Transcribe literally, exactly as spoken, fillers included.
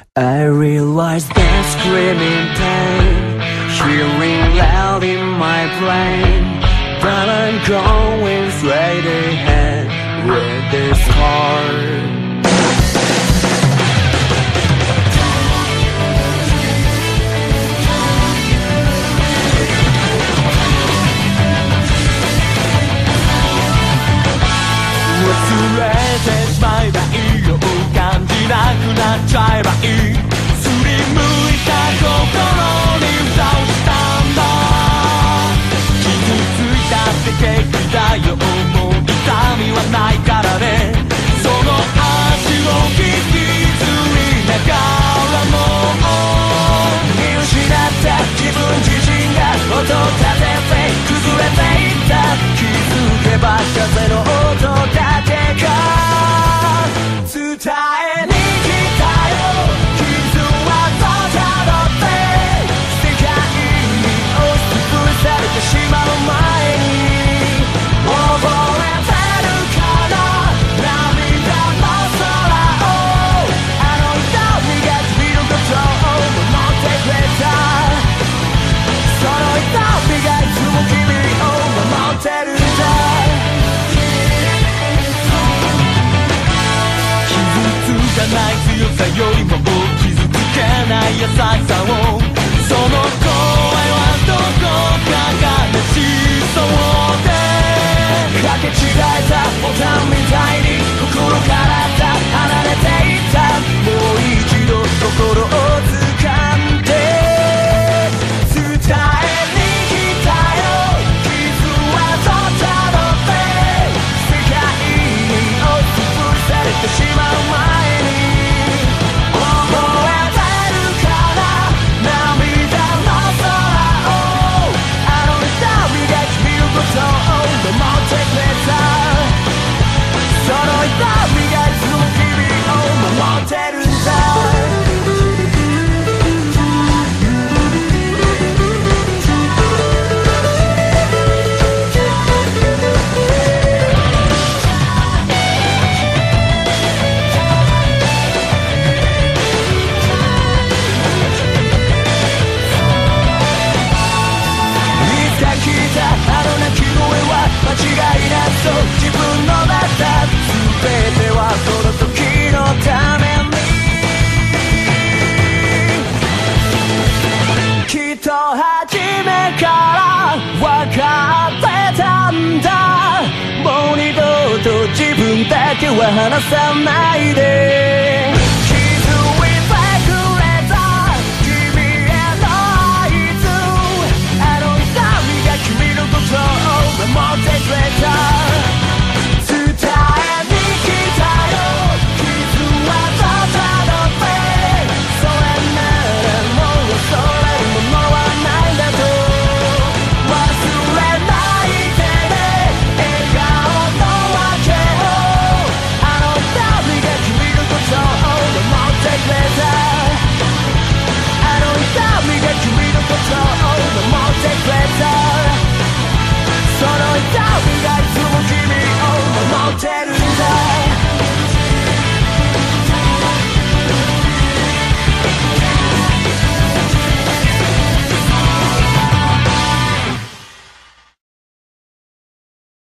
I realize that screaming pain, hearing loud in my brain, but I'm going straight ahead with this heart.忘れてしまえばいいよ、感じなくなっちゃえばいい、すりむいた心に蓋をしたんだ。傷ついたって平気だよ、もう痛みはないからね。その足を引きずりながらも見失った自分自身が音立てて崩れていった。気づけば風の音だけが伝えに来たよ。傷はたどって世界に押しつぶされてしまう前に、覚えてるかな、涙の空を、あの瞳が君のことを守ってくれた。その瞳がいつも君を守ってるんだ。傷つかない強さよりも傷つけない優しさを、その声はどこか悲しそうで、かけ違えたボタンみたいに心から離れていった。もう一度心を掴んで伝えに来たよ。傷はたどって世界に押しつぶされてしまう前に、覚えてるかな、涙の空を、あの瞳が君のことを守ってくれた。その瞳がいつも君を守ってるんだ。あの鳴き声は間違いなそう、自分のだった全てはその時のために、きっと初めから分かってたんだ。もう二度と自分だけは離さないで。